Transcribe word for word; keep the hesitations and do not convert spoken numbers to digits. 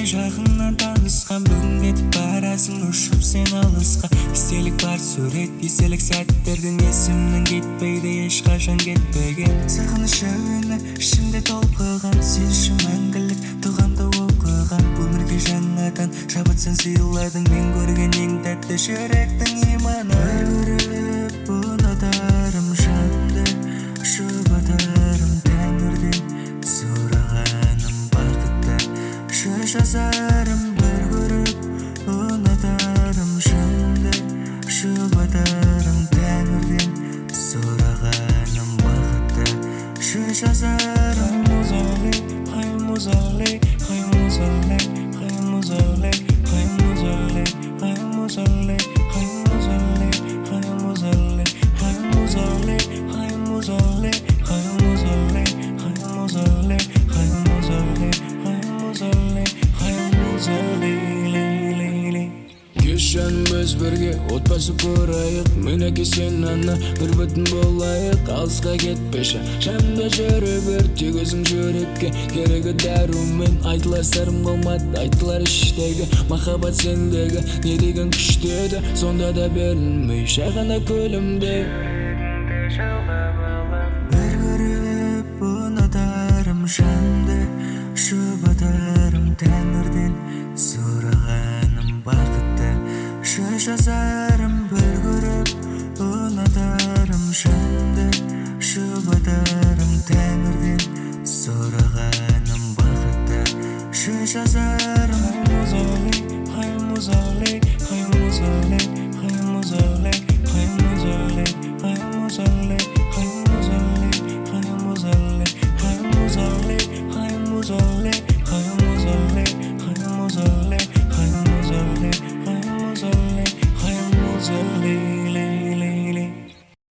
жағыңнан танысқан, бүгін кетіп барасың ұшып сен алысқа. Естелік бар сурет, естелік сәттердің есімнің кетпейді, ешқашан кетпеген. Сағыныш әуені ішімде толқыған, сен үшін мәңгілік дұғамды оқыған. Өмірге жаңадан шабытсың сыйладың, мен көрген ең тәтті жүректің иманы. Көріп ұнатарым жанды, жұбатарым тәңірден сұрағаным бақытты. Жыр жазарым бір көріп ұнатарым жанды, жұбатарым тәңірден сұрағаным бақытты. Жыр жазарым музали, хай музали, хай музали, хай музали, хай музали, хай музали, хай музали, хай музали, хай музали, хай музали, хай музали, хай музали, хай музали, хай музали, хай музали, лей-лей-лей. Кешен біз бірге отбасы құрайық, мінеке сен ана бір бүтін болайық. Алысқа кетпеші, жанымда жүре бер, тек өзің жүрекке керегі дәрумен. Айтылар сырым болмады, айтылар іштегі махаббат сендегі не деген күштеді, сонда да берілмей шағана көлімде. Бір көріп ұнатарым жанды, жұбатарым тәңірден сұрағаным бақытты. Жыр жазарым бір көріп ұнатарым жанды, жұбатарым тәңірден сұрағаным бақытты. Жыр жазарым хай музали, хай музали, хай музали,